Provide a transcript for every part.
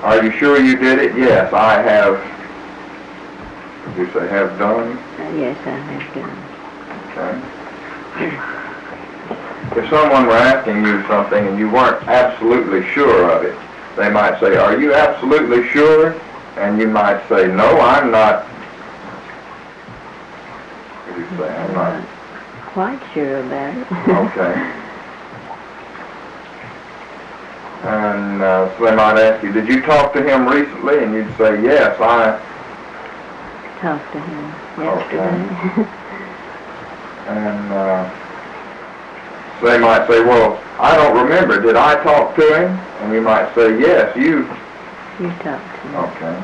Are you sure you did it? Yes, I have. You say have done? Yes, I have done. Okay. If someone were asking you something and you weren't absolutely sure of it, they might say, are you absolutely sure? And you might say, no, I'm not. What do you say? I'm not quite sure about it. Okay. And so they might ask you, did you talk to him recently? And you'd say, yes, I talked to him yesterday. Okay. And so they might say, well, I don't remember. Did I talk to him? And you might say, yes, you talked to him. Okay.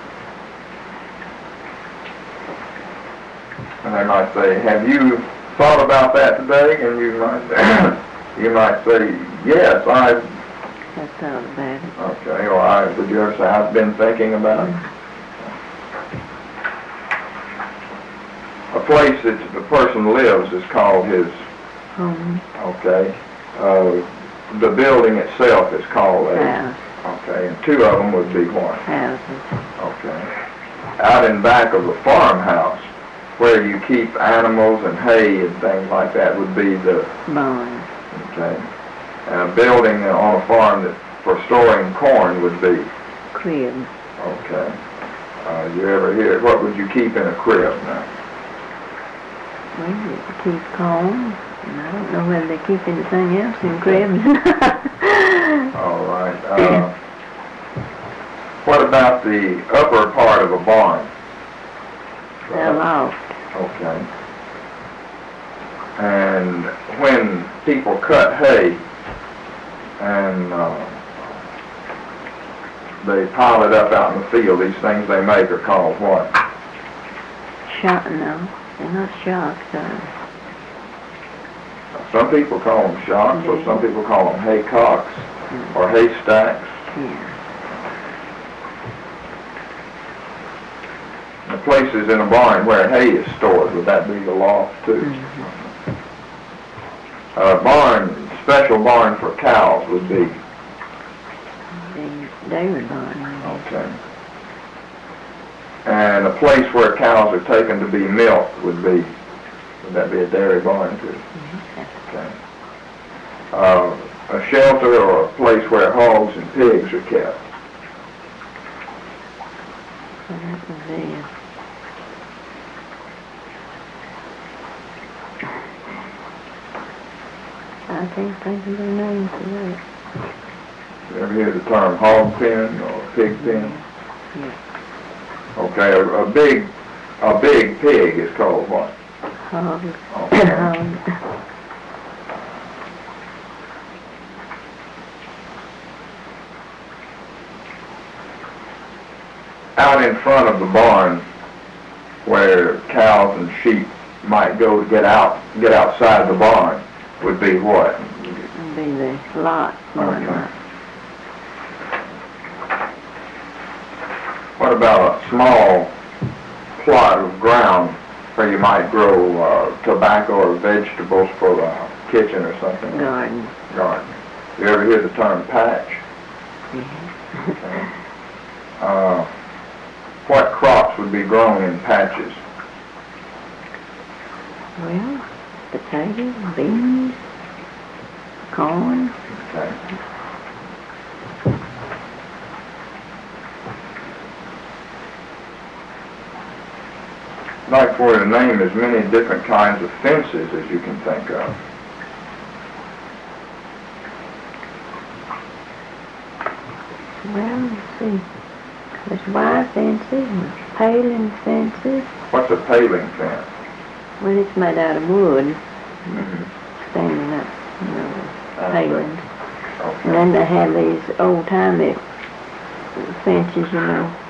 And they might say, have you thought about that today? And you might say, yes, I thought about it. Okay, or would you ever say, I've been thinking about it? A place that the person lives is called his home. Okay. The building itself is called a house. Okay, and two of them would be what? Houses. Okay. Out in back of the farmhouse, where you keep animals and hay and things like that, would be the barn. Okay. And a building on a farm that for storing corn would be crib. Okay. You ever hear what would you keep in a crib now? Well, you keep corn, and I don't know whether they keep anything else in cribs. All right. What about the upper part of a barn? The loft. Okay. And when people cut hay and they pile it up out in the field, these things they make are called what? No, they're not shocks. Some people call them shocks, or some people call them haycocks or haystacks. Yeah. The places in a barn where hay is stored, would that be the loft too? Mm-hmm. Special barn for cows would be? The dairy barn. Okay. And a place where cows are taken to be milked would that be a dairy barn too? Mm-hmm. Okay. A shelter or a place where hogs and pigs are kept? So that would be I can't think of the name for that. You ever hear the term hog pen or pig pen? Yeah. Okay, a big pig is called what? Hog. Okay. Hog. Out in front of the barn, where cows and sheep might go to get outside the barn, would be what? Would be the lot. Okay. What about a small plot of ground where you might grow tobacco or vegetables for the kitchen or something? Garden. Garden. You ever hear the term patch? Yeah. Okay. What crops would be grown in patches? Well, potatoes, beans, corn. Okay. I'd like for you to name as many different kinds of fences as you can think of. Well, let's see. There's wire fences and paling fences. What's a paling fence? Well, it's made out of wood, Mm-hmm. standing up, palings. Okay. And then they have these old-timey fences,